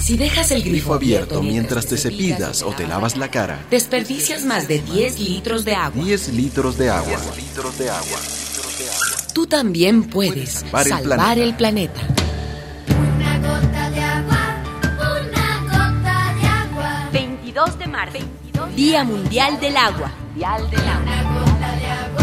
Si dejas el grifo abierto mientras te cepillas o te lavas la cara, desperdicias más de 10 litros de agua. 10 litros de agua. Tú también puedes salvar el planeta. Una gota de agua, una gota de agua. 22 de marzo, Día Mundial del Agua. Una gota de agua.